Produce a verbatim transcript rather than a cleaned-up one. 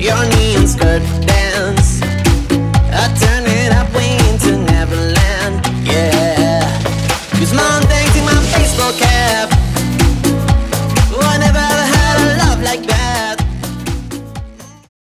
your neon skirt dance. I turn it up way into Neverland, yeah. Use long things in my baseball cap.